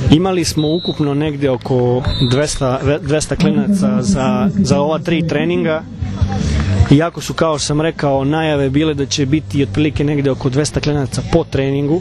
Imali smo ukupno negde oko 200 klinaca za ova 3 treninga. Iako su, kao sam rekao, najave bile da će biti otprilike negde oko 200 klinaca po treningu.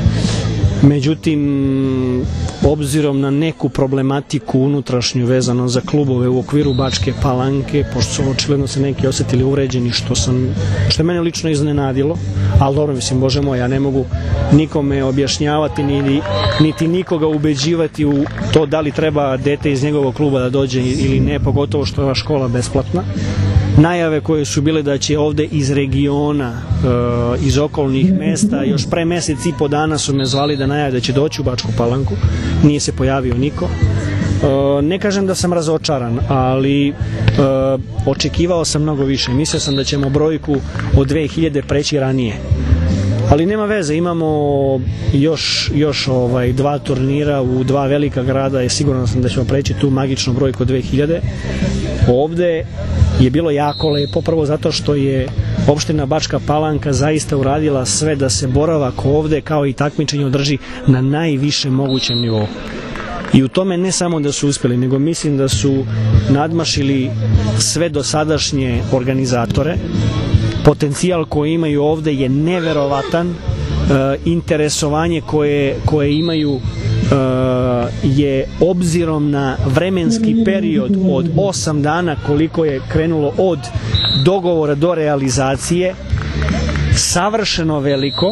Međutim, obzirom na neku problematiku unutrašnju vezano za klubove u okviru Bačke Palanke, pošto su očigledno se neki osetili uvređeni, što je mene lično iznenadilo, ali dobro, mislim, Bože moj, ja ne mogu nikome objašnjavati niti nikoga ubeđivati u to da li treba dete iz njegovog kluba da dođe ili ne, pogotovo što je ova škola besplatna. Najave koje su bile da će ovde iz regiona, iz okolnih mesta, još pre mesec i po dana su me zvali da najave da će doći u Bačku Palanku, nije se pojavio niko. Ne kažem da sam razočaran, ali očekivao sam mnogo više. Mislio sam da ćemo brojku od 2000 preći ranije. Ali nema veze, imamo još 2 turnira u 2 velika grada i siguran sam da ćemo preći tu magičnu brojku od 2000. Ovde je bilo jako lepo, prvo zato što je opština Bačka Palanka zaista uradila sve da se boravak ovde kao i takmičenje održi na najvišem mogućem nivou. I u tome ne samo da su uspeli, nego mislim da su nadmašili sve dosadašnje organizatore. Potencijal koji imaju ovde je neverovatan, interesovanje koje imaju je, obzirom na vremenski period od 8 dana koliko je krenulo od dogovora do realizacije, savršeno veliko,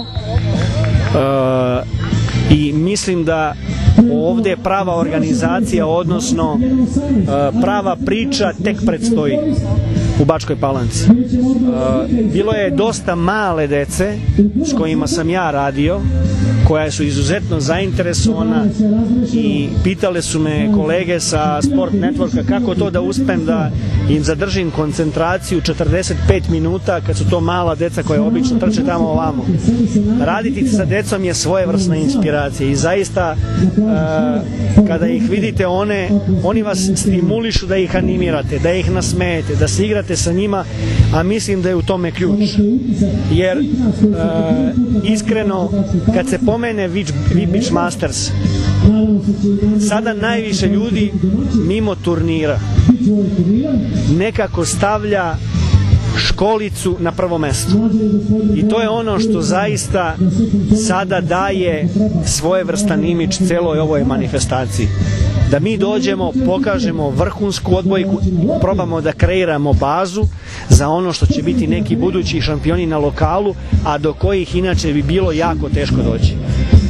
i mislim da ovde je prava organizacija, odnosno prava priča tek predstoji u Bačkoj Palanci. Bilo je dosta male dece s kojima sam ja radio, koja su izuzetno zainteresovana, i pitale su me kolege sa Sport Networka kako to da uspem da im zadržim koncentraciju 45 minuta kad su to mala deca koja obično trče tamo ovamo. Raditi sa decom je svojevrsna inspiracija i zaista kada ih vidite, oni vas stimulišu da ih animirate, da ih nasmejete, da se igrate sa njima, a mislim da je u tome ključ. Jer iskreno, kad se pomene Beach Masters, sada najviše ljudi mimo turnira nekako stavlja školicu na prvo mesto. I to je ono što zaista sada daje svojevrstan imidž celoj ovoj manifestaciji. Da mi dođemo, pokažemo vrhunsku odbojku, probamo da kreiramo bazu za ono što će biti neki budući šampioni na lokalu, a do kojih inače bi bilo jako teško doći.